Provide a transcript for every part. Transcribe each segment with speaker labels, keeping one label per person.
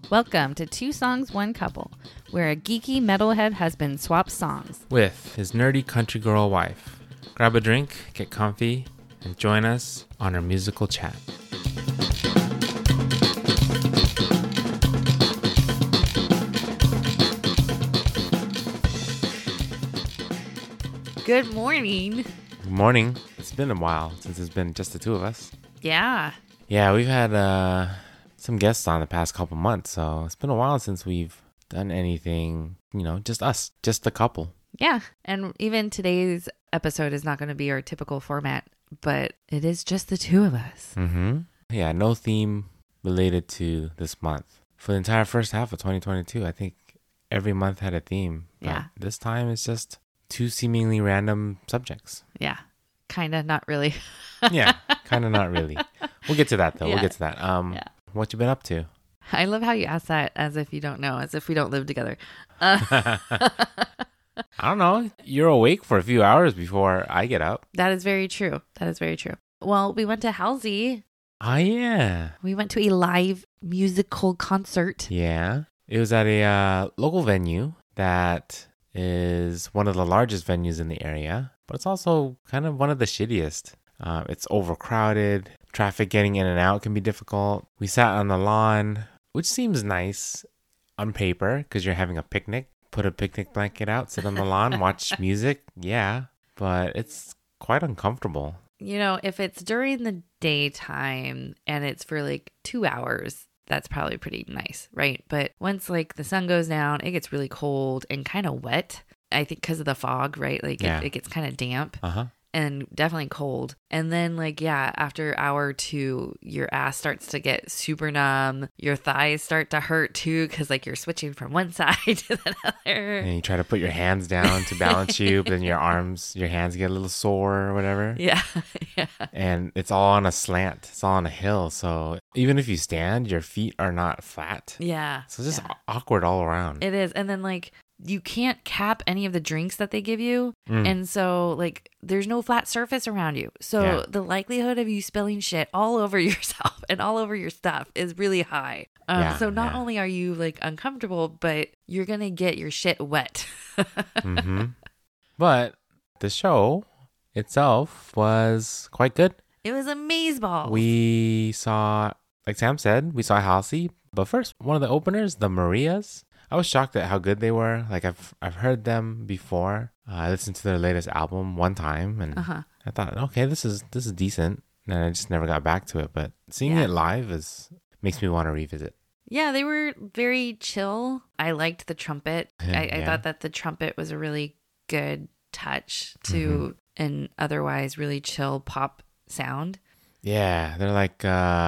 Speaker 1: Welcome to Two Songs, One Couple, where a geeky metalhead husband swaps songs
Speaker 2: with his nerdy country girl wife. Grab a drink, get comfy, and join us on our musical chat.
Speaker 1: Good morning.
Speaker 2: Good morning. It's been a while since it's been just the two of us.
Speaker 1: Yeah.
Speaker 2: Yeah, we've had some guests on the past couple months, so it's been a while since we've done anything, just us, just the couple.
Speaker 1: Yeah. And even today's episode is not going to be our typical format, but it is just the two of us.
Speaker 2: Mm-hmm. Yeah, no theme related to this month. For the entire first half of 2022, I think every month had a theme. But
Speaker 1: Yeah.
Speaker 2: this time it's just two seemingly random subjects.
Speaker 1: Yeah. Kind of, not really.
Speaker 2: Yeah, kind of not really. We'll get to that, though.
Speaker 1: Yeah.
Speaker 2: We'll get to that.
Speaker 1: Yeah.
Speaker 2: What you been up to?
Speaker 1: I love how you ask that as if you don't know, as if we don't live together.
Speaker 2: I don't know. You're awake for a few hours before I get up.
Speaker 1: That is very true. That is very true. Well, we went to Halsey.
Speaker 2: Oh, yeah.
Speaker 1: We went to a live musical concert.
Speaker 2: Yeah. It was at a local venue that is one of the largest venues in the area, but it's also kind of one of the shittiest. It's overcrowded. Traffic getting in and out can be difficult. We sat on the lawn, which seems nice on paper because you're having a picnic. Put a picnic blanket out, sit on the lawn, watch music. Yeah, but it's quite uncomfortable.
Speaker 1: If it's during the daytime and it's for like 2 hours, that's probably pretty nice, right? But once like the sun goes down, it gets really cold and kind of wet. I think because of the fog, right? Like it gets kind of damp.
Speaker 2: Uh-huh.
Speaker 1: And definitely cold. And then after hour or two, your ass starts to get super numb. Your thighs start to hurt too because you're switching from one side to the other.
Speaker 2: And you try to put your hands down to balance you, but then your hands get a little sore or whatever.
Speaker 1: Yeah. Yeah.
Speaker 2: And it's all on a slant. It's all on a hill. So even if you stand, your feet are not flat.
Speaker 1: Yeah.
Speaker 2: So it's just awkward all around.
Speaker 1: It is. And then you can't cap any of the drinks that they give you. And so there's no flat surface around you. So the likelihood of you spilling shit all over yourself and all over your stuff is really high. So not only are you uncomfortable, but you're going to get your shit wet.
Speaker 2: Mm-hmm. But the show itself was quite good.
Speaker 1: It was amazeballs.
Speaker 2: We saw, like Sam said, we saw Halsey. But first, one of the openers, the Marias. I was shocked at how good they were. I've heard them before. I listened to their latest album one time, and I thought, okay, this is decent. And I just never got back to it. But seeing it live makes me want to revisit.
Speaker 1: Yeah, they were very chill. I liked the trumpet. I thought that the trumpet was a really good touch to an otherwise really chill pop sound.
Speaker 2: Yeah, they're like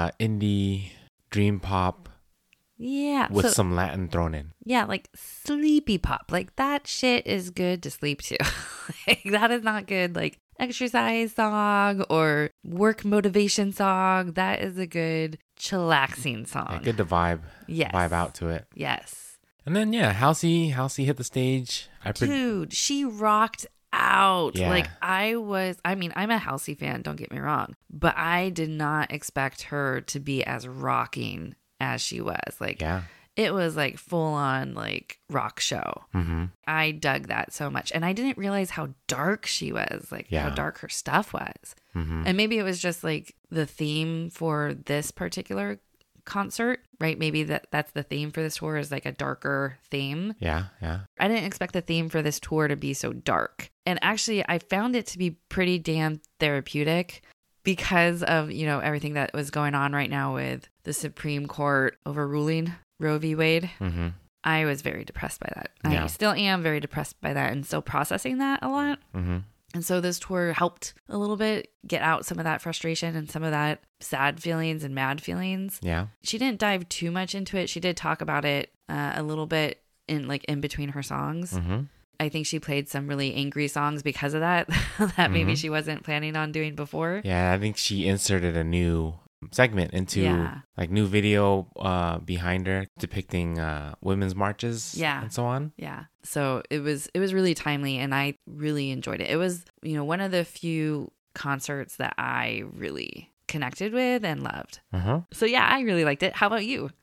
Speaker 2: indie dream pop.
Speaker 1: Yeah.
Speaker 2: With some Latin thrown in.
Speaker 1: Yeah, sleepy pop. That shit is good to sleep to. That is not good exercise song or work motivation song. That is a good chillaxing song.
Speaker 2: Yeah, good to vibe.
Speaker 1: Yes.
Speaker 2: Vibe out to it.
Speaker 1: Yes.
Speaker 2: And then Halsey hit the stage.
Speaker 1: Dude, she rocked out.
Speaker 2: Yeah.
Speaker 1: I'm a Halsey fan, don't get me wrong, but I did not expect her to be as rocking as she was. It was full on rock show.
Speaker 2: Mm-hmm.
Speaker 1: I dug that so much. And I didn't realize how dark she was, how dark her stuff was.
Speaker 2: Mm-hmm.
Speaker 1: And maybe it was just the theme for this particular concert, right? Maybe that's the theme for this tour is a darker theme.
Speaker 2: Yeah.
Speaker 1: I didn't expect the theme for this tour to be so dark. And actually, I found it to be pretty damn therapeutic because of, everything that was going on right now with the Supreme Court overruling Roe v. Wade.
Speaker 2: Mm-hmm.
Speaker 1: I was very depressed by that.
Speaker 2: Yeah.
Speaker 1: I still am very depressed by that and still processing that a lot.
Speaker 2: Mm-hmm.
Speaker 1: And so this tour helped a little bit get out some of that frustration and some of that sad feelings and mad feelings.
Speaker 2: Yeah.
Speaker 1: She didn't dive too much into it. She did talk about it a little bit in between her songs.
Speaker 2: Mm-hmm.
Speaker 1: I think she played some really angry songs because of that, maybe she wasn't planning on doing before.
Speaker 2: Yeah, I think she inserted a new segment into new video behind her depicting women's marches and so on.
Speaker 1: Yeah. So it was really timely and I really enjoyed it. It was, one of the few concerts that I really connected with and loved.
Speaker 2: Uh-huh.
Speaker 1: So yeah, I really liked it. How about you?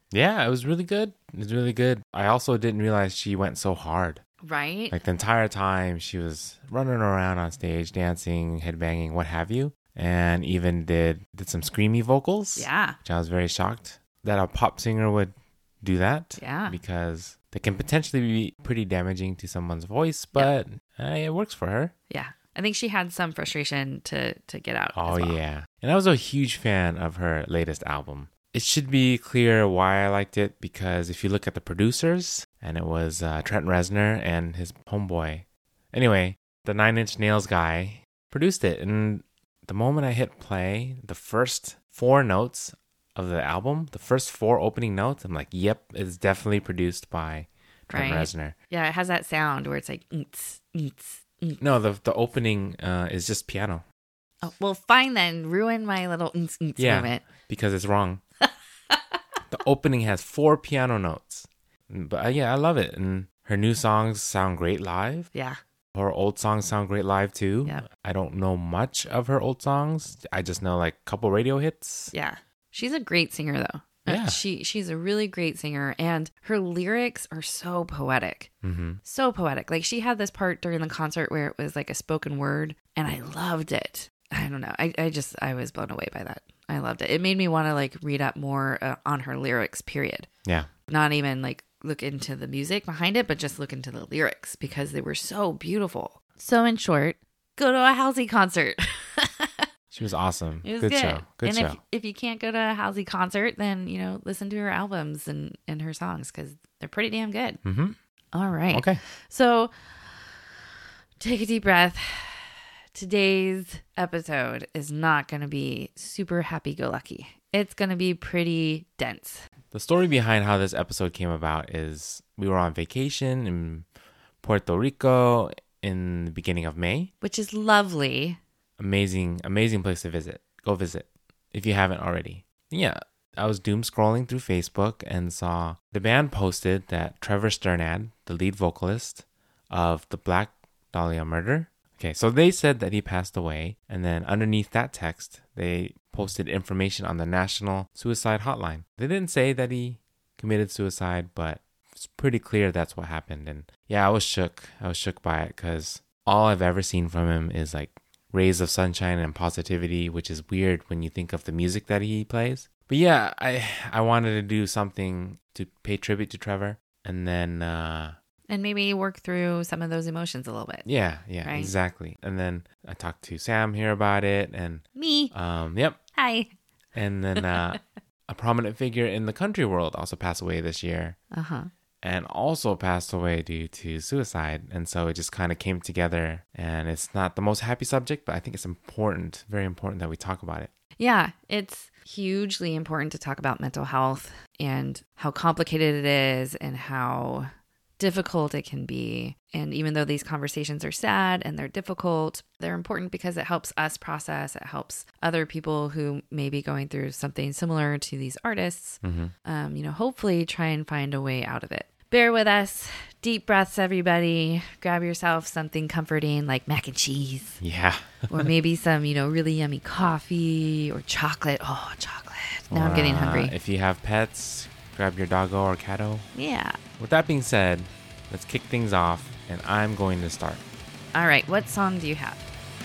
Speaker 2: Yeah, it was really good. It was really good. I also didn't realize she went so hard.
Speaker 1: Right?
Speaker 2: Like the entire time she was running around on stage, dancing, headbanging, what have you. And even did some screamy vocals.
Speaker 1: Yeah.
Speaker 2: Which I was very shocked that a pop singer would do that.
Speaker 1: Yeah.
Speaker 2: Because they can potentially be pretty damaging to someone's voice, but it works for her.
Speaker 1: Yeah. I think she had some frustration to get out.
Speaker 2: Oh,
Speaker 1: as well.
Speaker 2: yeah. And I was a huge fan of her latest album. It should be clear why I liked it, because if you look at the producers, and it was Trent Reznor and his homeboy. Anyway, the Nine Inch Nails guy produced it. And the moment I hit play, the first 4 notes of the album, the first 4 opening notes, I'm like, yep, it's definitely produced by Trent Reznor.
Speaker 1: Yeah, it has that sound where it's like, eats.
Speaker 2: No, the opening is just piano.
Speaker 1: Oh, well, fine then. Ruin my little moment.
Speaker 2: Because it's wrong. The opening has 4 piano notes. But yeah, I love it. And her new songs sound great live.
Speaker 1: Yeah.
Speaker 2: Her old songs sound great live too.
Speaker 1: Yeah.
Speaker 2: I don't know much of her old songs. I just know like a couple radio hits.
Speaker 1: Yeah. She's a great singer though.
Speaker 2: Yeah.
Speaker 1: She's a really great singer, and her lyrics are so poetic.
Speaker 2: Mm-hmm.
Speaker 1: So poetic. Like she had this part during the concert where it was like a spoken word, and I loved it. I don't know. I was blown away by that. I loved it. It made me want to like read up more on her lyrics, period.
Speaker 2: Yeah.
Speaker 1: Not even like look into the music behind it, but just look into the lyrics because they were so beautiful. So in short, go to a Halsey concert.
Speaker 2: She was awesome.
Speaker 1: It was
Speaker 2: good
Speaker 1: good.
Speaker 2: show. Good
Speaker 1: and
Speaker 2: show.
Speaker 1: if you can't go to a Halsey concert, then, listen to her albums and her songs because they're pretty damn good.
Speaker 2: Mm-hmm.
Speaker 1: All right.
Speaker 2: Okay.
Speaker 1: So take a deep breath. Today's episode is not going to be super happy-go-lucky. It's going to be pretty dense.
Speaker 2: The story behind how this episode came about is we were on vacation in Puerto Rico in the beginning of May.
Speaker 1: Which is lovely.
Speaker 2: Amazing place to visit. Go visit if you haven't already. Yeah, I was doom scrolling through Facebook and saw the band posted that Trevor Strnad, the lead vocalist of the Black Dahlia Murder. Okay, so they said that he passed away, and then underneath that text, they posted information on the National Suicide Hotline. They didn't say that he committed suicide, but it's pretty clear that's what happened. And yeah, I was shook. I was shook by it because all I've ever seen from him is like rays of sunshine and positivity, which is weird when you think of the music that he plays. But yeah, I wanted to do something to pay tribute to Trevor, and then
Speaker 1: and maybe work through some of those emotions a little bit.
Speaker 2: Yeah,
Speaker 1: right?
Speaker 2: Exactly. And then I talked to Sam here about it, and
Speaker 1: me.
Speaker 2: Yep.
Speaker 1: Hi.
Speaker 2: And then a prominent figure in the country world also passed away this year.
Speaker 1: Uh-huh.
Speaker 2: And also passed away due to suicide. And so it just kind of came together. And it's not the most happy subject, but I think it's important, very important that we talk about it.
Speaker 1: Yeah, it's hugely important to talk about mental health and how complicated it is and how difficult it can be. And even though these conversations are sad and they're difficult, they're important because it helps us process. It helps other people who may be going through something similar to these artists, hopefully try and find a way out of it. Bear with us. Deep breaths, everybody. Grab yourself something comforting like mac and cheese.
Speaker 2: Yeah.
Speaker 1: Or maybe some, really yummy coffee or chocolate. Oh, chocolate. Now I'm getting hungry.
Speaker 2: If you have pets, grab your doggo or catto.
Speaker 1: Yeah.
Speaker 2: With that being said, let's kick things off, and I'm going to start.
Speaker 1: All right. What song do you have?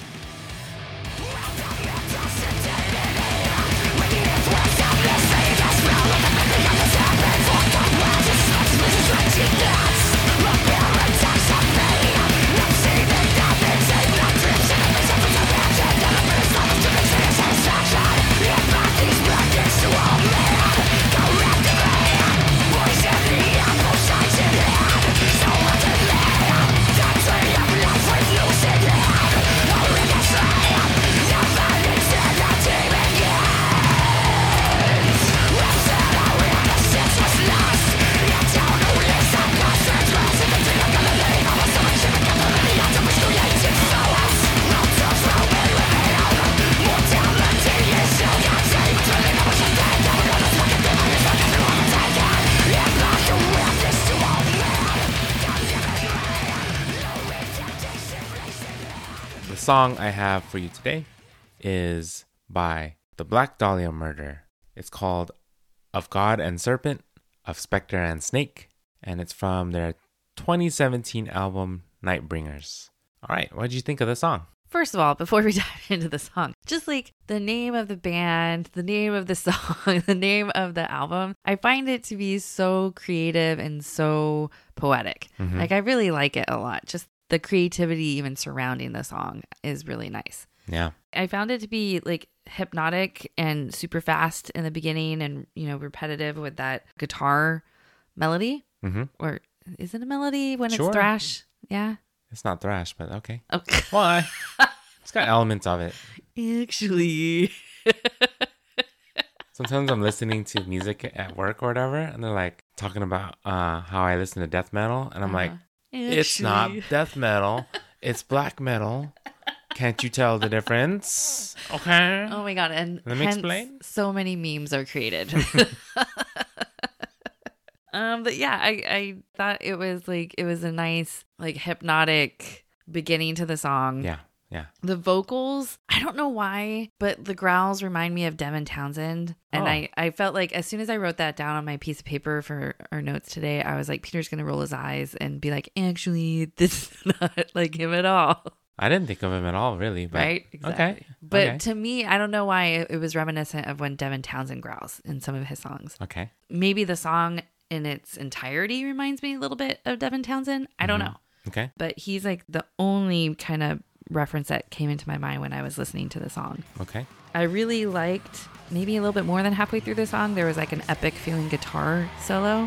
Speaker 2: The song I have for you today is by the Black Dahlia Murder. It's called Of God and Serpent, of Spectre and Snake, and it's from their 2017 album, Nightbringers. All right, what did you think of the song?
Speaker 1: First of all, before we dive into the song, just like the name of the band, the name of the song, the name of the album, I find it to be so creative and so poetic.
Speaker 2: Mm-hmm.
Speaker 1: Like I really like it a lot. Just the creativity even surrounding the song is really nice.
Speaker 2: Yeah.
Speaker 1: I found it to be like hypnotic and super fast in the beginning and, you know, repetitive with that guitar melody.
Speaker 2: Mm-hmm.
Speaker 1: Or is it a melody when
Speaker 2: Sure.
Speaker 1: it's thrash? Yeah.
Speaker 2: It's not thrash, but okay.
Speaker 1: Okay.
Speaker 2: Why? It's got elements of it.
Speaker 1: Actually.
Speaker 2: Sometimes I'm listening to music at work or whatever, and they're like talking about how I listen to death metal, and I'm like, it's not death metal, it's black metal. Can't you tell the difference? Okay.
Speaker 1: Oh my God. And
Speaker 2: Let me explain.
Speaker 1: So many memes are created. But yeah, I thought it was a nice, like hypnotic beginning to the song.
Speaker 2: Yeah. Yeah.
Speaker 1: The vocals, I don't know why, but the growls remind me of Devin Townsend. And I felt like as soon as I wrote that down on my piece of paper for our notes today, I was like, Peter's going to roll his eyes and be like, actually, this is not like him at all.
Speaker 2: I didn't think of him at all, really. But,
Speaker 1: right? Exactly.
Speaker 2: Okay.
Speaker 1: But
Speaker 2: okay.
Speaker 1: to me, I don't know why it was reminiscent of when Devin Townsend growls in some of his songs.
Speaker 2: Okay.
Speaker 1: Maybe the song in its entirety reminds me a little bit of Devin Townsend. I don't know.
Speaker 2: Okay.
Speaker 1: But he's like the only kind of reference that came into my mind when I was listening to the song.
Speaker 2: Okay.
Speaker 1: I really liked, maybe a little bit more than halfway through the song, there was like an epic feeling guitar solo.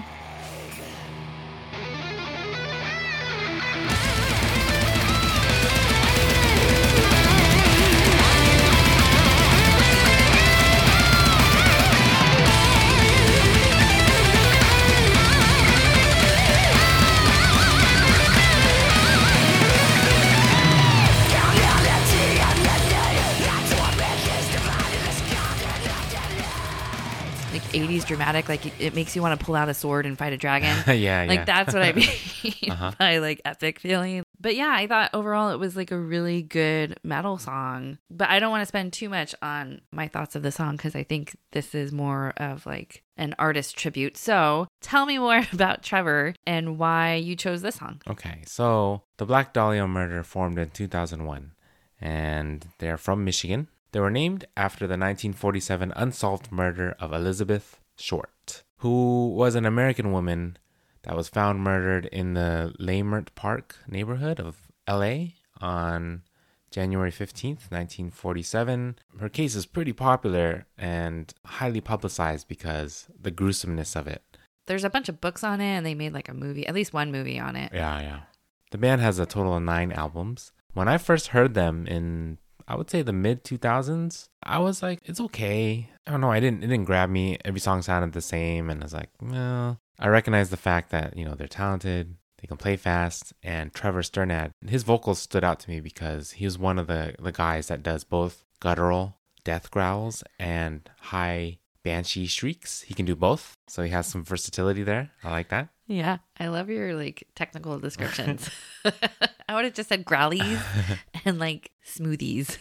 Speaker 1: Like 80s dramatic, like it makes you want to pull out a sword and fight a dragon.
Speaker 2: yeah.
Speaker 1: Like that's what I mean by like epic feeling. But yeah, I thought overall it was like a really good metal song. But I don't want to spend too much on my thoughts of the song because I think this is more of like an artist tribute. So tell me more about Trevor and why you chose this song.
Speaker 2: Okay. So the Black Dahlia Murder formed in 2001, and they're from Michigan. They were named after the 1947 unsolved murder of Elizabeth Short, who was an American woman that was found murdered in the Leimert Park neighborhood of LA on January 15th, 1947. Her case is pretty popular and highly publicized because the gruesomeness of it.
Speaker 1: There's a bunch of books on it and they made like a movie, at least one movie on it.
Speaker 2: Yeah. The band has a total of 9 albums. When I first heard them in, I would say, the mid 2000s, I was like, it's okay. I don't know. It didn't grab me. Every song sounded the same. And I was like, well, I recognize the fact that, you know, they're talented. They can play fast. And Trevor Sternad, his vocals stood out to me because he was one of the guys that does both guttural death growls and high banshee shrieks. He can do both. So he has some versatility there. I like that.
Speaker 1: Yeah, I love your like technical descriptions. I would have just said growlies and like smoothies.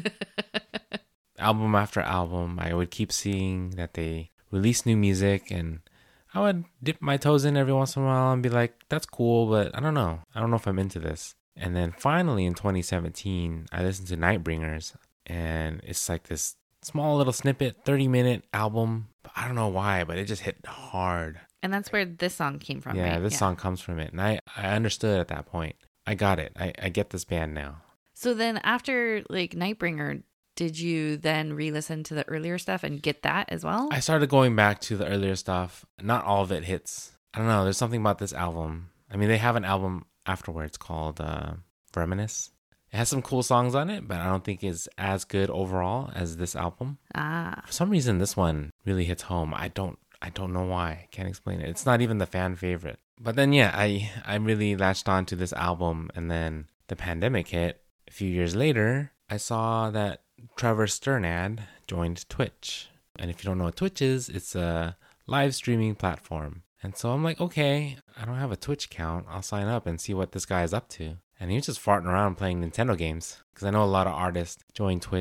Speaker 2: Album after album, I would keep seeing that they release new music, and I would dip my toes in every once in a while and be like, that's cool, but I don't know. I don't know if I'm into this. And then finally in 2017, I listened to Nightbringers, and it's like this small little snippet, 30-minute album. I don't know why, but it just hit hard.
Speaker 1: And that's where this song came from,
Speaker 2: Yeah,
Speaker 1: right?
Speaker 2: this song comes from it. And I understood at that point. I got it. I get this band now.
Speaker 1: So then after like Nightbringer, did you then re-listen to the earlier stuff and get that as well?
Speaker 2: I started going back to the earlier stuff. Not all of it hits. I don't know. There's something about this album. I mean, they have an album afterwards called Reminisce. It has some cool songs on it, but I don't think it's as good overall as this album. For some reason, this one really hits home. I don't know why. I can't explain it. It's not even the fan favorite. But then, yeah, I really latched on to this album, and then the pandemic hit. A few years later, I saw that Trevor Sternad joined Twitch. And if you don't know what Twitch is, it's a live streaming platform. And so I'm like, okay, I don't have a Twitch account. I'll sign up and see what this guy is up to. And he was just farting around playing Nintendo games. Because I know a lot of artists join Twitch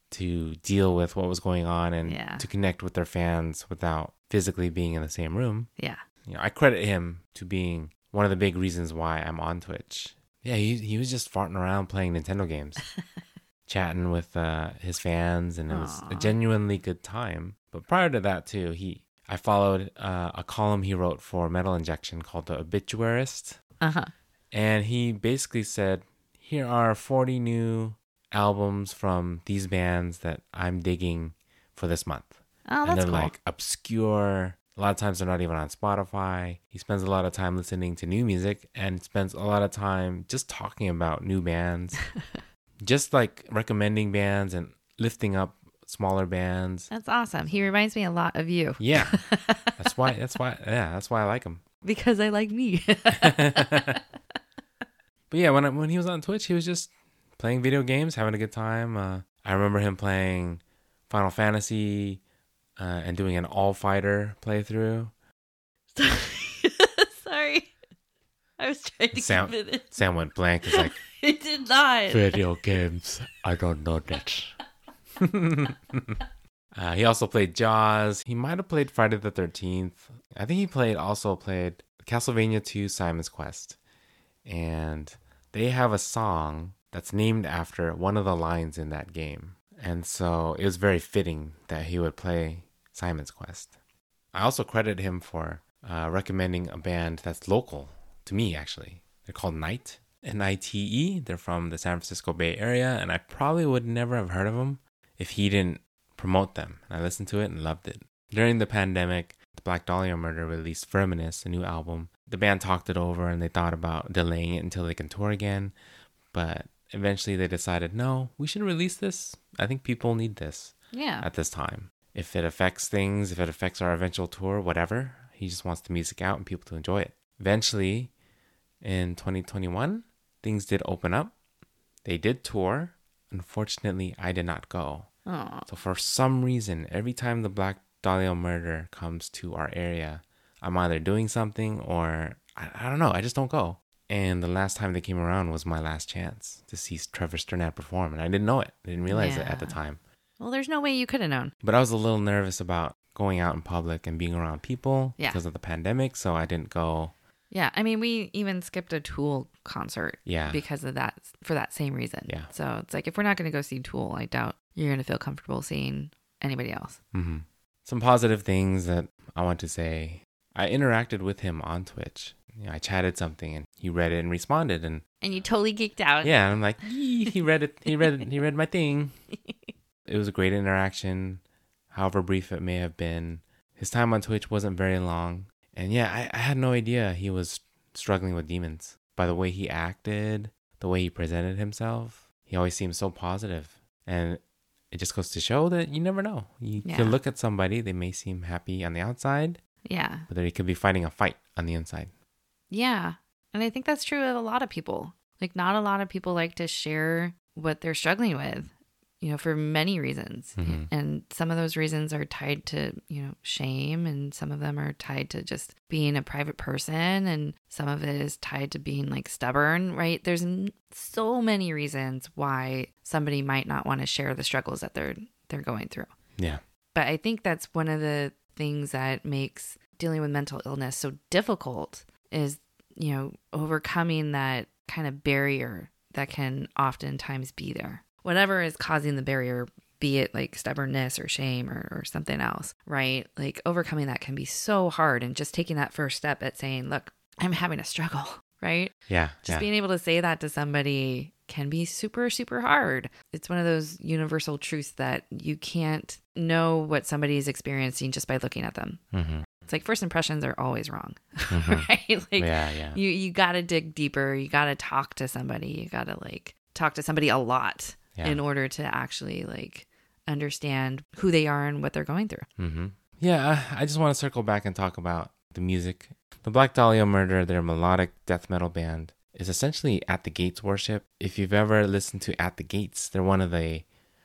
Speaker 2: to deal with what was going on and
Speaker 1: Yeah.
Speaker 2: to connect with their fans without physically being in the same room.
Speaker 1: Yeah.
Speaker 2: I credit him to being one of the big reasons why I'm on Twitch. Yeah, he was just farting around playing Nintendo games, chatting with his fans, and it was a genuinely good time. But prior to that too, I followed a column he wrote for Metal Injection called The Obituarist.
Speaker 1: Uh-huh.
Speaker 2: And he basically said, here are 40 new albums from these bands that I'm digging for this month.
Speaker 1: Oh,
Speaker 2: and
Speaker 1: that's
Speaker 2: they're
Speaker 1: cool.
Speaker 2: like obscure. A lot of times they're not even on Spotify. He spends a lot of time listening to new music and spends a lot of time just talking about new bands. Just like recommending bands and lifting up smaller bands.
Speaker 1: That's awesome. He reminds me a lot of you.
Speaker 2: Yeah. That's why I like him.
Speaker 1: Because I like me.
Speaker 2: But yeah, when he was on Twitch, he was just playing video games, having a good time. I remember him playing Final Fantasy and doing an all-fighter playthrough.
Speaker 1: Sorry. I was trying to keep it in.
Speaker 2: Sam went blank. It's like,
Speaker 1: I did not.
Speaker 2: video games, I don't know that. He also played Jaws. He might have played Friday the 13th. I think he also played Castlevania 2 Simon's Quest. And they have a song that's named after one of the lines in that game. And so it was very fitting that he would play Simon's Quest. I also credit him for recommending a band that's local to me, actually. They're called Nite, N-I-T-E. They're from the San Francisco Bay Area, and I probably would never have heard of them if he didn't promote them. And I listened to it and loved it. During the pandemic, the Black Dahlia Murder released Firminus, a new album. The band talked it over and they thought about delaying it until they can tour again. But eventually they decided, no, we should release this. I think people need this at this time. If it affects things, if it affects our eventual tour, whatever, he just wants the music out and people to enjoy it. Eventually, in 2021, things did open up. They did tour. Unfortunately, I did not go.
Speaker 1: Oh.
Speaker 2: So for some reason, every time the Black Dahlia Murder comes to our area, I'm either doing something or I don't know. I just don't go. And the last time they came around was my last chance to see Trevor Strnad perform. And I didn't know it. I didn't realize it at the time.
Speaker 1: Well, there's no way you could have known.
Speaker 2: But I was a little nervous about going out in public and being around people because of the pandemic. So I didn't go.
Speaker 1: Yeah. I mean, we even skipped a Tool concert because of that, for that same reason.
Speaker 2: Yeah.
Speaker 1: So it's like, if we're not going to go see Tool, I doubt you're going to feel comfortable seeing anybody else.
Speaker 2: Mm-hmm. Some positive things that I want to say. I interacted with him on Twitch. I chatted something and he read it and responded, and
Speaker 1: you totally geeked out.
Speaker 2: Yeah, and I'm like, he read it. He read my thing. It was a great interaction, however brief it may have been. His time on Twitch wasn't very long, and yeah, I had no idea he was struggling with demons. By the way he acted, the way he presented himself, he always seemed so positive, and it just goes to show that you never know. You can look at somebody; they may seem happy on the outside.
Speaker 1: Yeah.
Speaker 2: But they could be fighting a fight on the inside.
Speaker 1: Yeah. And I think that's true of a lot of people. Like, not a lot of people like to share what they're struggling with, for many reasons.
Speaker 2: Mm-hmm.
Speaker 1: And some of those reasons are tied to, shame. And some of them are tied to just being a private person. And some of it is tied to being like stubborn, right? There's so many reasons why somebody might not want to share the struggles that they're going through.
Speaker 2: Yeah.
Speaker 1: But I think that's one of the things that makes dealing with mental illness so difficult is, overcoming that kind of barrier that can oftentimes be there. Whatever is causing the barrier, be it like stubbornness or shame or something else, right? Like overcoming that can be so hard, and just taking that first step at saying, look, I'm having a struggle, right?
Speaker 2: Yeah.
Speaker 1: Just being able to say that to somebody can be super, super hard. It's one of those universal truths that you can't know what somebody is experiencing just by looking at them.
Speaker 2: Mm-hmm.
Speaker 1: It's like first impressions are always wrong,
Speaker 2: Mm-hmm.
Speaker 1: right? Like
Speaker 2: Yeah.
Speaker 1: you got to dig deeper. You got to talk to somebody. You got to talk to somebody a lot in order to actually understand who they are and what they're going through.
Speaker 2: Mm-hmm. Yeah, I just want to circle back and talk about the music. The Black Dahlia Murder, their melodic death metal band, is essentially At the Gates worship. If you've ever listened to At the Gates, they're one of the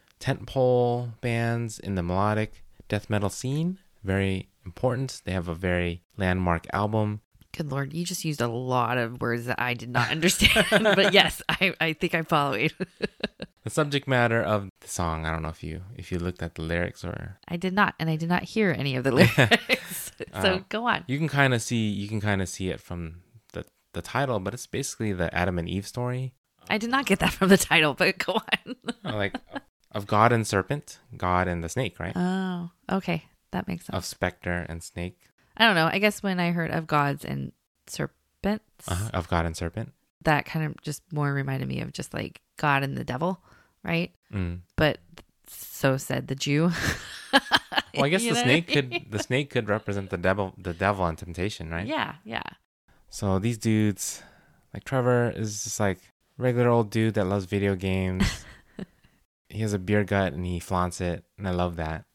Speaker 2: tentpole bands in the melodic death metal scene. Very important. They have a very landmark album.
Speaker 1: Good Lord, you just used a lot of words that I did not understand. But yes, I think I'm following.
Speaker 2: The subject matter of the song, I don't know if you looked at the lyrics or
Speaker 1: I did not, and I did not hear any of the lyrics. So go on.
Speaker 2: You can kind of see it from the title, but it's basically the Adam and Eve story.
Speaker 1: I did not get that from the title, but go on.
Speaker 2: Like of God and serpent, God and the snake, right?
Speaker 1: Oh, okay. That makes sense.
Speaker 2: Of specter and snake.
Speaker 1: I don't know. I guess when I heard of gods and serpents,
Speaker 2: Of God and serpent,
Speaker 1: that kind of just more reminded me of just like God and the devil, right? But so said the Jew.
Speaker 2: Well, I guess the snake could represent the devil and temptation, right?
Speaker 1: Yeah.
Speaker 2: So these dudes, like Trevor, is just like regular old dude that loves video games. He has a beer gut and he flaunts it, and I love that.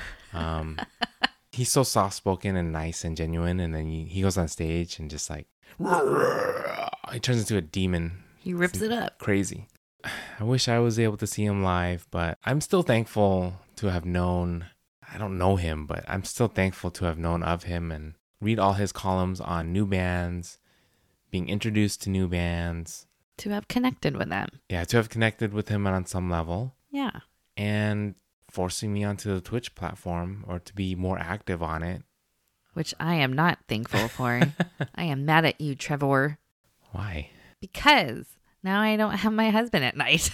Speaker 2: He's so soft spoken and nice and genuine, and then he goes on stage and just like he turns into a demon.
Speaker 1: He rips it up.
Speaker 2: Crazy. I wish I was able to see him live, but I'm still thankful to have known. I don't know him, but I'm still thankful to have known of him and read all his columns on new bands, being introduced to new bands.
Speaker 1: To have connected with them.
Speaker 2: Yeah, to have connected with him on some level.
Speaker 1: Yeah.
Speaker 2: And forcing me onto the Twitch platform or to be more active on it.
Speaker 1: Which I am not thankful for. I am mad at you, Trevor.
Speaker 2: Why?
Speaker 1: Because now I don't have my husband at night.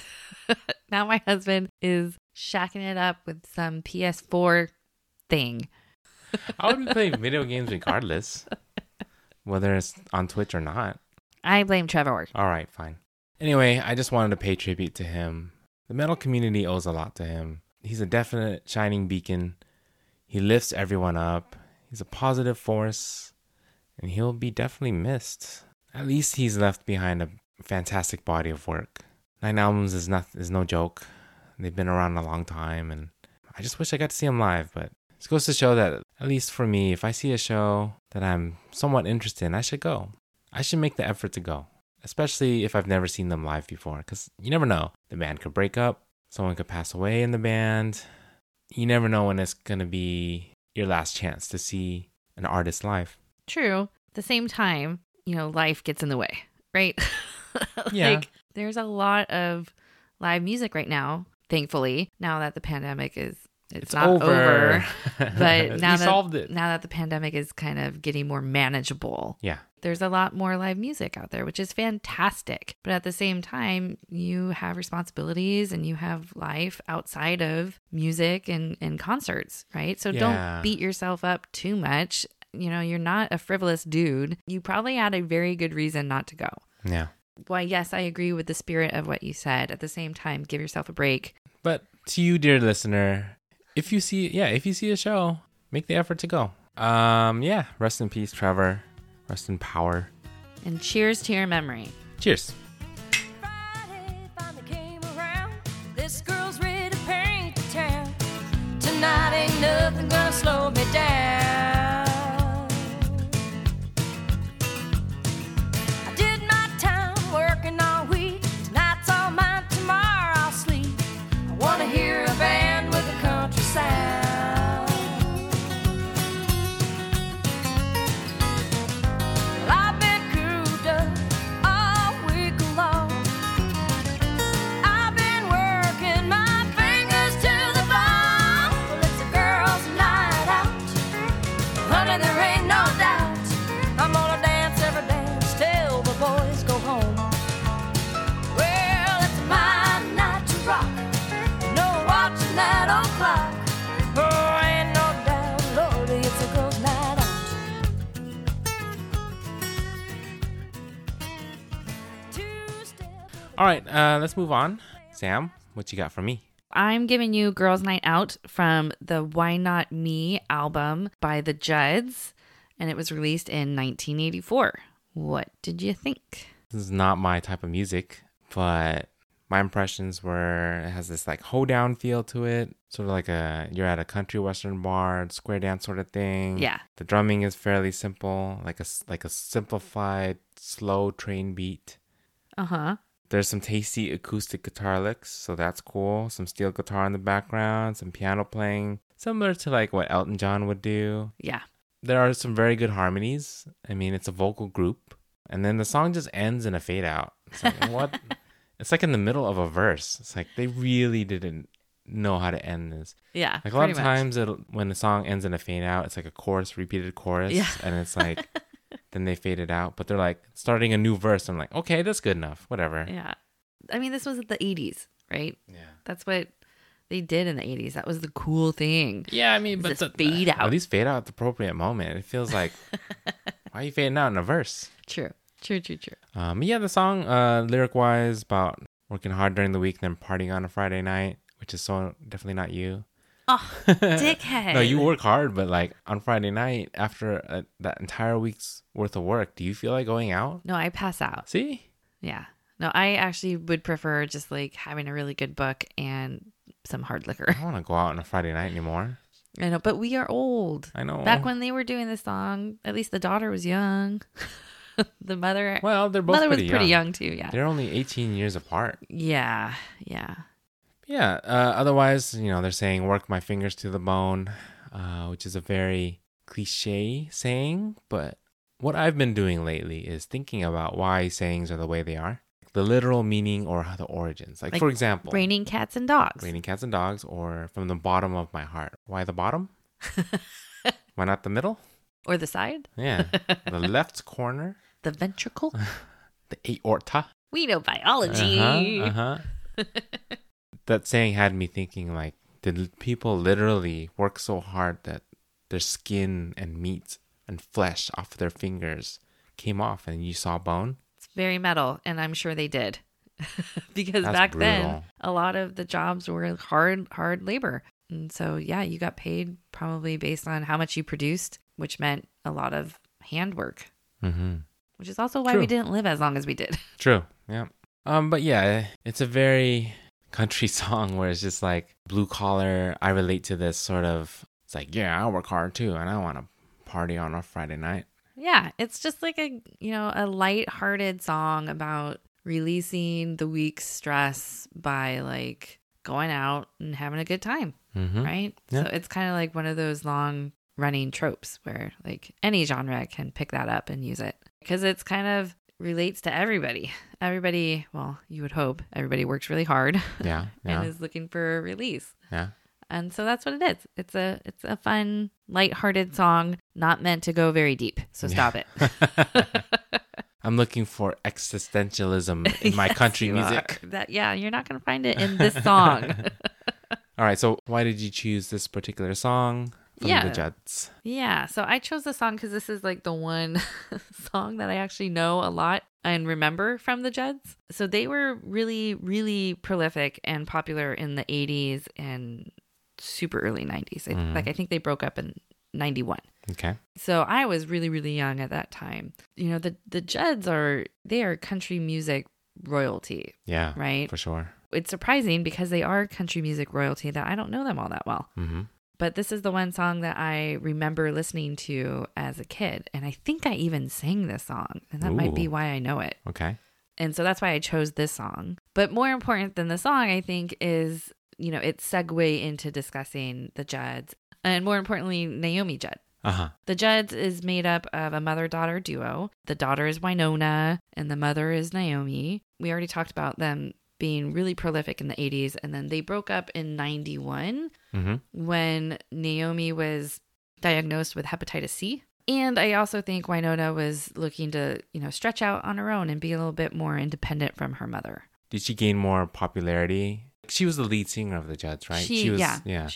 Speaker 1: Now my husband is shacking it up with some PS4 thing.
Speaker 2: I would be playing video games regardless, whether it's on Twitch or not.
Speaker 1: I blame Trevor.
Speaker 2: All right, fine. Anyway, I just wanted to pay tribute to him. The metal community owes a lot to him. He's a definite shining beacon. He lifts everyone up. He's a positive force, and he'll be definitely missed. At least he's left behind a fantastic body of work. 9 albums is no joke. They've been around a long time, and I just wish I got to see him live, but this goes to show that, at least for me, if I see a show that I'm somewhat interested in, I should go. I should make the effort to go, especially if I've never seen them live before, because you never know. The band could break up. Someone could pass away in the band. You never know when it's going to be your last chance to see an artist live.
Speaker 1: True. At the same time, life gets in the way, right?
Speaker 2: Yeah.
Speaker 1: There's a lot of live music right now, thankfully, now that the pandemic it's not over. But now that the pandemic is kind of getting more manageable.
Speaker 2: Yeah.
Speaker 1: There's a lot more live music out there, which is fantastic. But at the same time, you have responsibilities and you have life outside of music and concerts, right? So don't beat yourself up too much. You're not a frivolous dude. You probably had a very good reason not to go.
Speaker 2: Yeah.
Speaker 1: Well, yes, I agree with the spirit of what you said. At the same time, give yourself a break.
Speaker 2: But to you, dear listener, if you see a show, make the effort to go. Rest in peace, Trevor. Rest in power.
Speaker 1: And cheers to your memory.
Speaker 2: Cheers.
Speaker 3: Friday finally came around. This girl's ready to paint the town. Tonight ain't nothing gonna slow me down. I did my time working all week. Tonight's all mine, tomorrow I'll sleep. I wanna hear a band with a country sound.
Speaker 2: All right, let's move on. Sam, what you got for me?
Speaker 1: I'm giving you Girls Night Out from the Why Not Me album by the Judds, and it was released in 1984. What did you think?
Speaker 2: This is not my type of music, but my impressions were it has this like hoedown feel to it, sort of like you're at a country western bar, square dance sort of thing.
Speaker 1: Yeah.
Speaker 2: The drumming is fairly simple, like a simplified slow train beat.
Speaker 1: Uh-huh.
Speaker 2: There's some tasty acoustic guitar licks, so that's cool. Some steel guitar in the background, some piano playing, similar to like what Elton John would do.
Speaker 1: Yeah.
Speaker 2: There are some very good harmonies. I mean, it's a vocal group. And then the song just ends in a fade out. It's like, what? it's like in the middle of a verse. It's like they really didn't know how to end this.
Speaker 1: Yeah.
Speaker 2: Like a lot of
Speaker 1: pretty much.
Speaker 2: times when the song ends in a fade out, it's like a chorus, repeated chorus.
Speaker 1: Yeah.
Speaker 2: And it's like, then they fade it out. But they're like starting a new verse. I'm like, okay, that's good enough. Whatever.
Speaker 1: Yeah. I mean, this was the 80s, right?
Speaker 2: Yeah.
Speaker 1: That's what they did in the 80s. That was the cool thing.
Speaker 2: Yeah, I mean, but
Speaker 1: Just fade out.
Speaker 2: At least fade out at the appropriate moment. It feels like, why are you fading out in a verse?
Speaker 1: True.
Speaker 2: Yeah, the song, lyric-wise, about working hard during the week and then partying on a Friday night, which is so definitely not you.
Speaker 1: Oh, dickhead.
Speaker 2: No, you work hard, but like on Friday night after that entire week's worth of work, do you feel like going out?
Speaker 1: No, I pass out.
Speaker 2: See?
Speaker 1: Yeah. No, I actually would prefer just like having a really good book and some hard liquor.
Speaker 2: I don't want to go out on a Friday night anymore.
Speaker 1: I know, but we are old.
Speaker 2: I know.
Speaker 1: Back when they were doing this song, at least the daughter was young. The mother,
Speaker 2: Well, they're both
Speaker 1: was pretty young too. Yeah.
Speaker 2: They're only 18 years apart.
Speaker 1: Yeah.
Speaker 2: Yeah. Otherwise, they're saying work my fingers to the bone, which is a very cliche saying. But what I've been doing lately is thinking about why sayings are the way they are. The literal meaning or the origins. Like for example,
Speaker 1: raining cats and dogs.
Speaker 2: Raining cats and dogs, or from the bottom of my heart. Why the bottom? Why not the middle?
Speaker 1: Or the side?
Speaker 2: Yeah. The left corner.
Speaker 1: The ventricle?
Speaker 2: The aorta.
Speaker 1: We know biology.
Speaker 2: That saying had me thinking, like, did people literally work so hard that their skin and meat and flesh off their fingers came off and you saw bone?
Speaker 1: It's very metal, and I'm sure they did. Because
Speaker 2: That's
Speaker 1: back then,
Speaker 2: brutal.
Speaker 1: a lot of the jobs were hard labor. And so, yeah, you got paid probably based on how much you produced, which meant a lot of handwork.
Speaker 2: Mm-hmm.
Speaker 1: Which is also why
Speaker 2: True.
Speaker 1: we didn't live as long as we did.
Speaker 2: True. Yeah. But yeah, it's a very country song where it's just like blue collar. I relate to this sort of, it's like, yeah, I work hard too. And I want to party on a Friday night.
Speaker 1: Yeah, it's just like a lighthearted song about releasing the week's stress by like going out and having a good time, right?
Speaker 2: Yeah.
Speaker 1: So it's kind of like one of those long running tropes where like any genre can pick that up and use it because it's kind of relates to everybody. Everybody, well, you would hope everybody works really hard
Speaker 2: Yeah. Yeah.
Speaker 1: and is looking for a release.
Speaker 2: Yeah.
Speaker 1: And so that's what it is. It's a fun, lighthearted song, not meant to go very deep. So stop it.
Speaker 2: I'm looking for existentialism in my country
Speaker 1: You
Speaker 2: music.
Speaker 1: are. You're not going to find it in this song.
Speaker 2: All right. So why did you choose this particular song from the Judds?
Speaker 1: Yeah. So I chose this song because this is like the one song that I actually know a lot and remember from the Judds. So they were really, really prolific and popular in the 80s and super early 90s. I think they broke up in 91.
Speaker 2: Okay.
Speaker 1: So I was really, really young at that time. The Judds are country music royalty.
Speaker 2: Yeah.
Speaker 1: Right?
Speaker 2: For sure.
Speaker 1: It's surprising because they are country music royalty that I don't know them all that well.
Speaker 2: Mm-hmm.
Speaker 1: But this is the one song that I remember listening to as a kid. And I think I even sang this song. And that might be
Speaker 2: Ooh.
Speaker 1: why I know it.
Speaker 2: Okay.
Speaker 1: And so that's why I chose this song. But more important than the song, I think, is, its segue into discussing the Judds. And more importantly, Naomi Judd.
Speaker 2: Uh-huh.
Speaker 1: The Judds is made up of a mother-daughter duo. The daughter is Winona and the mother is Naomi. We already talked about them being really prolific in the 80s. And then they broke up in 91 when Naomi was diagnosed with hepatitis C. And I also think Winona was looking to, stretch out on her own and be a little bit more independent from her mother.
Speaker 2: Did she gain more popularity? She was the lead singer of the Judds, right? She is.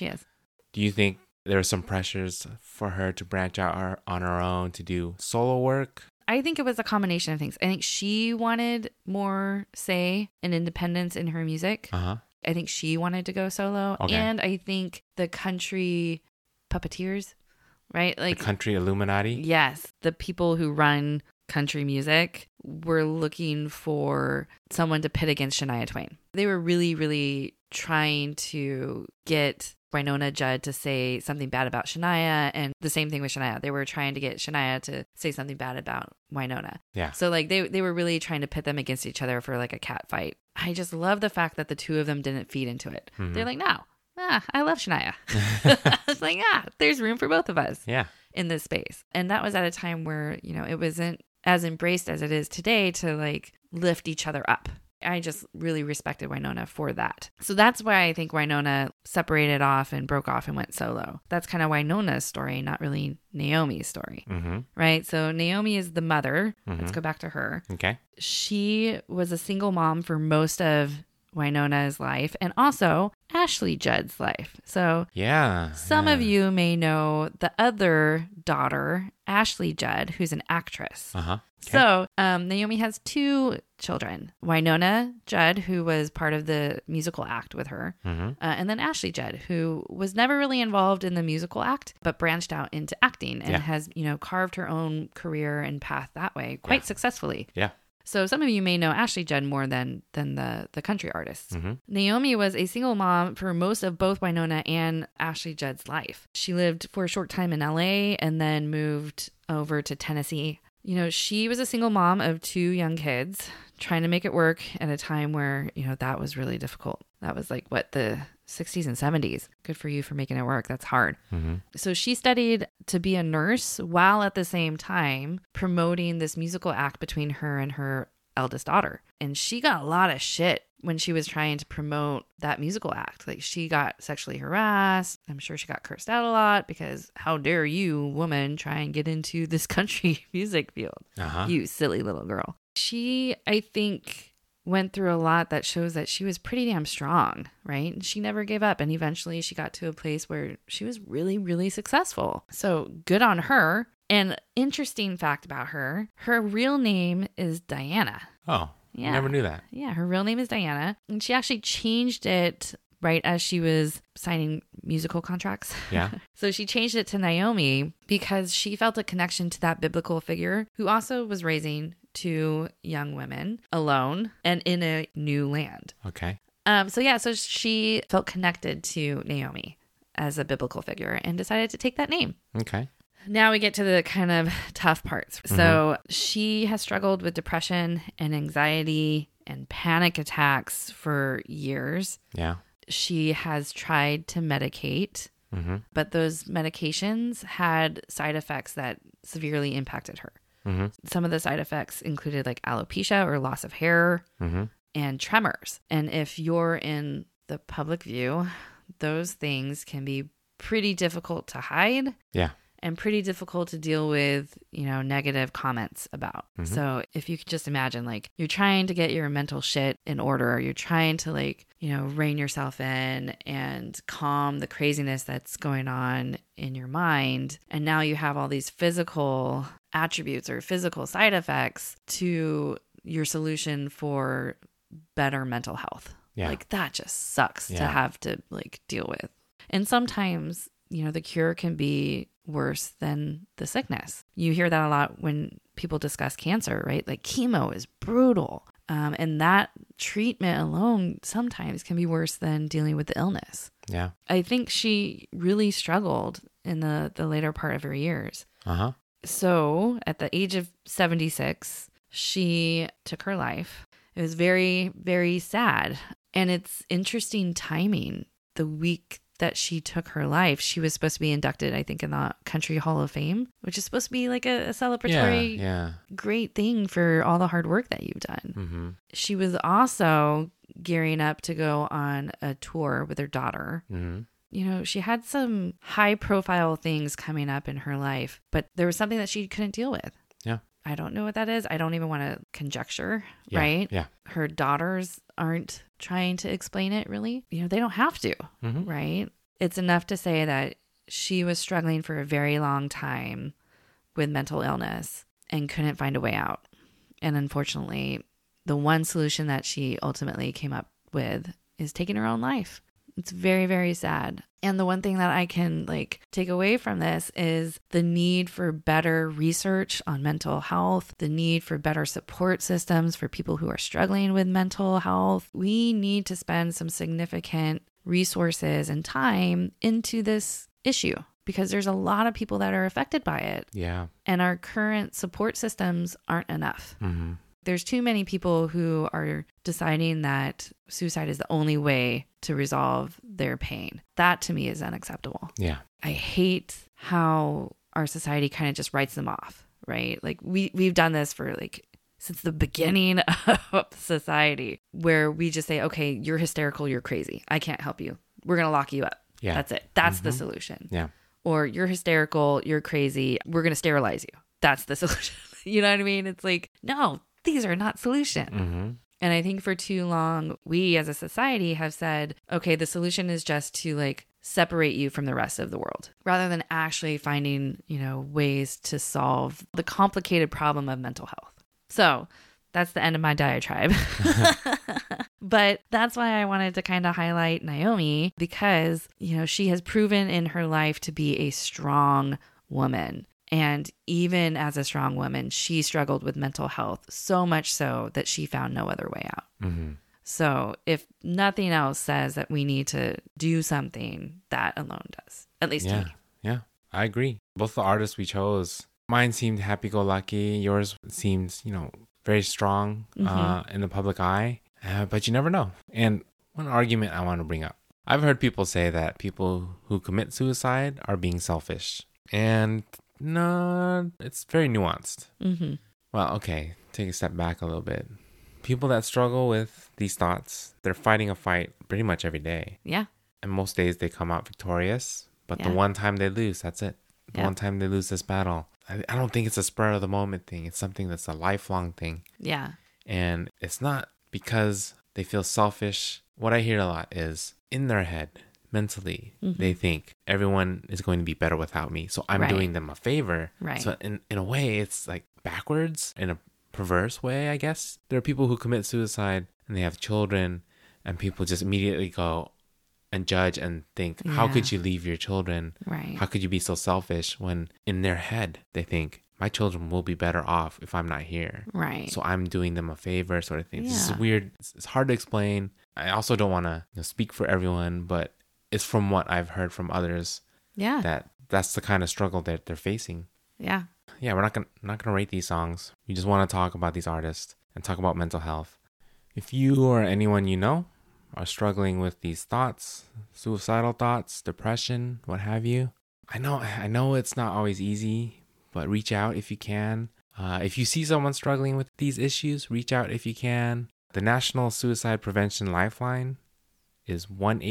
Speaker 2: Do you think there were some pressures for her to branch out on her own to do solo work?
Speaker 1: I think it was a combination of things. I think she wanted more say and independence in her music.
Speaker 2: Uh-huh.
Speaker 1: I think she wanted to go solo.
Speaker 2: Okay.
Speaker 1: And I think the country puppeteers, right? Like
Speaker 2: The country Illuminati?
Speaker 1: Yes. The people who run country music were looking for someone to pit against Shania Twain. They were really, really trying to get Winona Judd to say something bad about Shania, and the same thing with Shania. They were trying to get Shania to say something bad about Winona.
Speaker 2: Yeah.
Speaker 1: So like they were really trying to pit them against each other for like a cat fight. I just love the fact that the two of them didn't feed into it.
Speaker 2: Mm-hmm.
Speaker 1: They're like, no, I love Shania. I was like, there's room for both of us in this space. And that was at a time where, it wasn't as embraced as it is today to like lift each other up. I just really respected Wynonna for that. So that's why I think Wynonna separated off and broke off and went solo. That's kind of Wynonna's story, not really Naomi's story, right? So Naomi is the mother. Let's go back to her.
Speaker 2: Okay.
Speaker 1: She was a single mom for most of Wynonna's life and also Ashley Judd's life. So
Speaker 2: Yeah.
Speaker 1: some of you may know the other daughter, Ashley Judd, who's an actress.
Speaker 2: Okay.
Speaker 1: So Naomi has 2 children, Wynonna Judd, who was part of the musical act with her, and then Ashley Judd, who was never really involved in the musical act, but branched out into acting and has, carved her own career and path that way quite successfully.
Speaker 2: Yeah.
Speaker 1: So some of you may know Ashley Judd more than the country artists. Naomi was a single mom for most of both Wynonna and Ashley Judd's life. She lived for a short time in LA and then moved over to Tennessee. She was a single mom of 2 young kids, trying to make it work at a time where, that was really difficult. That was like the 60s and 70s. Good for you for making it work. That's hard. So she studied to be a nurse while at the same time promoting this musical act between her and her eldest daughter. And she got a lot of shit when she was trying to promote that musical act. Like, she got sexually harassed. I'm sure she got cursed out a lot because how dare you, woman, try and get into this country music field. You silly little girl. She, I think, went through a lot that shows that she was pretty damn strong, right? And she never gave up. And eventually she got to a place where she was really, really successful. So good on her. And interesting fact about her real name is Diana.
Speaker 2: Oh,
Speaker 1: Yeah.
Speaker 2: Never knew that.
Speaker 1: Yeah, her real name is Diana. And she actually changed it right as she was signing musical contracts.
Speaker 2: Yeah.
Speaker 1: So she changed it to Naomi because she felt a connection to that biblical figure who also was raising 2 young women alone and in a new land.
Speaker 2: Okay.
Speaker 1: So she felt connected to Naomi as a biblical figure and decided to take that name.
Speaker 2: Okay.
Speaker 1: Now we get to the kind of tough parts. So she has struggled with depression and anxiety and panic attacks for years.
Speaker 2: Yeah.
Speaker 1: She has tried to medicate, but those medications had side effects that severely impacted her. Some of the side effects included like alopecia or loss of hair and tremors. And if you're in the public view, those things can be pretty difficult to hide.
Speaker 2: Yeah.
Speaker 1: And pretty difficult to deal with, negative comments about. So if you could just imagine, like, you're trying to get your mental shit in order, you're trying to rein yourself in and calm the craziness that's going on in your mind. And now you have all these physical attributes or physical side effects to your solution for better mental health.
Speaker 2: Yeah.
Speaker 1: Like, that just sucks to have to deal with. And sometimes, the cure can be worse than the sickness. You hear that a lot when people discuss cancer, right? Like, chemo is brutal. And that treatment alone sometimes can be worse than dealing with the illness.
Speaker 2: Yeah.
Speaker 1: I think she really struggled in the later part of her years. So at the age of 76, she took her life. It was very, very sad. And it's interesting timing. The week that she took her life, she was supposed to be inducted, I think, in the Country Hall of Fame, which is supposed to be like a celebratory, great thing for all the hard work that you've done. She was also gearing up to go on a tour with her daughter. She had some high profile things coming up in her life, but there was something that she couldn't deal with.
Speaker 2: Yeah.
Speaker 1: I don't know what that is. I don't even want to conjecture,
Speaker 2: Yeah,
Speaker 1: right?
Speaker 2: yeah.
Speaker 1: Her daughters aren't trying to explain it, really. They don't have to, right? It's enough to say that she was struggling for a very long time with mental illness and couldn't find a way out. And unfortunately, the one solution that she ultimately came up with is taking her own life. It's very, very sad. And the one thing that I can take away from this is the need for better research on mental health, the need for better support systems for people who are struggling with mental health. We need to spend some significant resources and time into this issue because there's a lot of people that are affected by it.
Speaker 2: Yeah.
Speaker 1: And our current support systems aren't enough. There's too many people who are deciding that suicide is the only way to resolve their pain. That to me is unacceptable.
Speaker 2: Yeah.
Speaker 1: I hate how our society kind of just writes them off, right? Like we've done this for since the beginning of society, where we just say, okay, you're hysterical, you're crazy, I can't help you, we're going to lock you up.
Speaker 2: Yeah.
Speaker 1: That's it. That's the solution.
Speaker 2: Yeah.
Speaker 1: Or you're hysterical, you're crazy, we're going to sterilize you. That's the solution. You know what I mean? It's like, no, these are not solutions.
Speaker 2: Mm-hmm.
Speaker 1: And I think for too long, we as a society have said, okay, the solution is just to like separate you from the rest of the world, rather than actually finding, ways to solve the complicated problem of mental health. So that's the end of my diatribe. But that's why I wanted to kind of highlight Naomi, because, she has proven in her life to be a strong woman. And even as a strong woman, she struggled with mental health, so much so that she found no other way out.
Speaker 2: Mm-hmm.
Speaker 1: So if nothing else says that we need to do something, that alone does, at least to me.
Speaker 2: Yeah, I agree. Both the artists we chose, mine seemed happy-go-lucky. Yours seems, very strong in the public eye, but you never know. And one argument I want to bring up. I've heard people say that people who commit suicide are being selfish. And no, it's very nuanced.
Speaker 1: Mm-hmm.
Speaker 2: Well, okay, take a step back a little bit. People that struggle with these thoughts, they're fighting a fight pretty much every day.
Speaker 1: Yeah.
Speaker 2: And most days they come out victorious. But the
Speaker 1: Yeah.
Speaker 2: one time they lose, that's it. The
Speaker 1: Yeah.
Speaker 2: one time they lose this battle. I don't think it's a spur of the moment thing. It's something that's a lifelong thing.
Speaker 1: Yeah.
Speaker 2: And it's not because they feel selfish. What I hear a lot is in their head, mentally, they think everyone is going to be better without me. So I'm
Speaker 1: Right.
Speaker 2: doing them a favor.
Speaker 1: Right.
Speaker 2: So in a way, it's like backwards, in a perverse way, I guess. There are people who commit suicide and they have children, and people just immediately go and judge and think, how
Speaker 1: Yeah.
Speaker 2: could you leave your children?
Speaker 1: Right.
Speaker 2: How could you be so selfish? When in their head, they think, my children will be better off if I'm not here.
Speaker 1: Right.
Speaker 2: So I'm doing them a favor, sort of thing. This is
Speaker 1: Yeah.
Speaker 2: weird. It's hard to explain. I also don't want to speak for everyone, but it's from what I've heard from others
Speaker 1: Yeah.
Speaker 2: that's the kind of struggle that they're facing.
Speaker 1: Yeah.
Speaker 2: Yeah, we're not gonna rate these songs. We just want to talk about these artists and talk about mental health. If you or anyone you know are struggling with these thoughts, suicidal thoughts, depression, what have you, I know it's not always easy, but reach out if you can. If you see someone struggling with these issues, reach out if you can. The National Suicide Prevention Lifeline is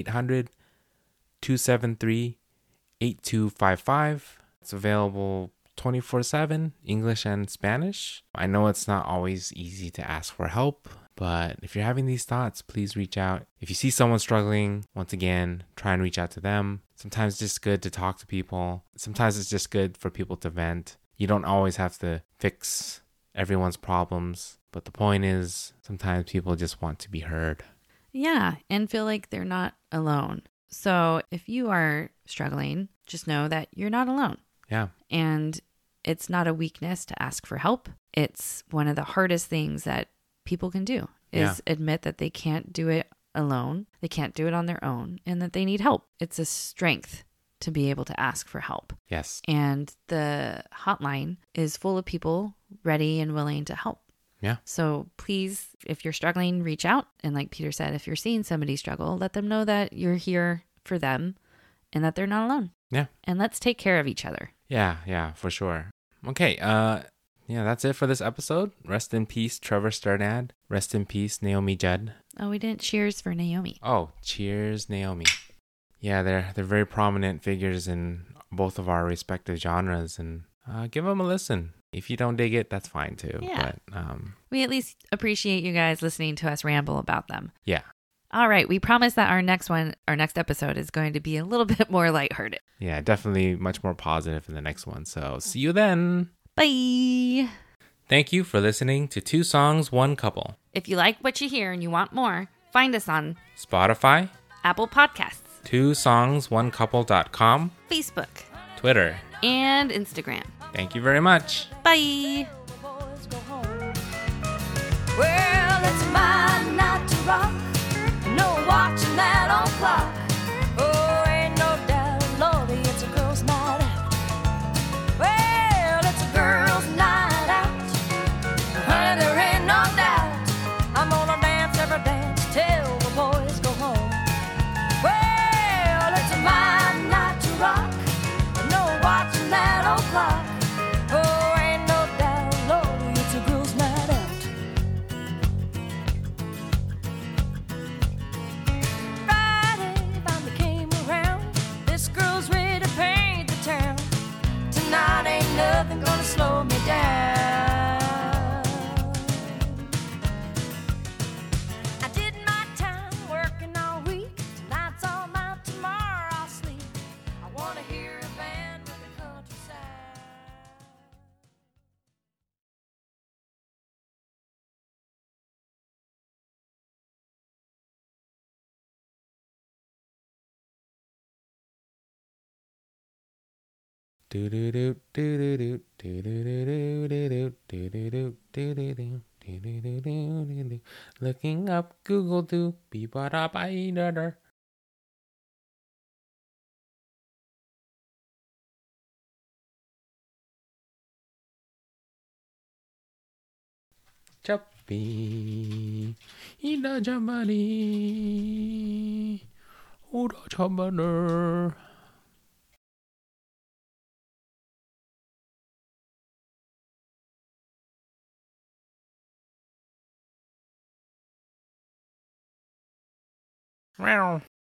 Speaker 2: 1-800-273-8255. It's available 24/7, English and Spanish. I know it's not always easy to ask for help, but if you're having these thoughts, please reach out. If you see someone struggling, once again, try and reach out to them. Sometimes it's just good to talk to people. Sometimes it's just good for people to vent. You don't always have to fix everyone's problems, but the point is sometimes people just want to be heard.
Speaker 1: Yeah. And feel like they're not alone. So if you are struggling, just know that you're not alone.
Speaker 2: Yeah.
Speaker 1: And it's not a weakness to ask for help. It's one of the hardest things that people can do is admit that they can't do it alone. They can't do it on their own, and that they need help. It's a strength to be able to ask for help.
Speaker 2: Yes.
Speaker 1: And the hotline is full of people ready and willing to help.
Speaker 2: Yeah.
Speaker 1: So please, if you're struggling, reach out. And like Peter said, if you're seeing somebody struggle, let them know that you're here for them and that they're not alone.
Speaker 2: Yeah.
Speaker 1: And let's take care of each other.
Speaker 2: Yeah, for sure. Okay, that's it for this episode. Rest in peace, Trevor Sternad. Rest in peace, Naomi Judd.
Speaker 1: Oh, we didn't cheers for Naomi.
Speaker 2: Oh, cheers, Naomi. Yeah, they're very prominent figures in both of our respective genres, and give them a listen. If you don't dig it, that's fine too.
Speaker 1: Yeah.
Speaker 2: But
Speaker 1: We at least appreciate you guys listening to us ramble about them.
Speaker 2: yeah.
Speaker 1: All right. We promise that our next episode is going to be a little bit more lighthearted.
Speaker 2: Yeah, definitely much more positive in the next one. So see you then.
Speaker 1: Bye.
Speaker 2: Thank you for listening to Two Songs, One Couple.
Speaker 1: If you like what you hear and you want more, find us on
Speaker 2: Spotify,
Speaker 1: Apple Podcasts,
Speaker 2: twosongsoneCouple.com,
Speaker 1: Facebook,
Speaker 2: Twitter.
Speaker 1: and Instagram.
Speaker 2: Thank you very much.
Speaker 1: Bye.
Speaker 3: Boys go home. Well, it's my night to rock. No watching that on clock. Oh, ain't no doubt, Lordy, it's a girl's night out. Well, it's a girl's night out. Honey, there ain't no doubt. I'm gonna dance every dance till the boys go home. Well, it's my night to rock. No watching that on clock. Oh, ain't no doubt, Lordy, it's a girl's night out. who's ready to paint the town. Tonight ain't nothing gonna slow me down. I did my time working all week. Tonight's all night, tomorrow I'll sleep. I wanna hear a band with the countryside.
Speaker 2: Looking up Google do be ba da ba da da. Chubby Ina Jamani Ura Chamaner. Meow.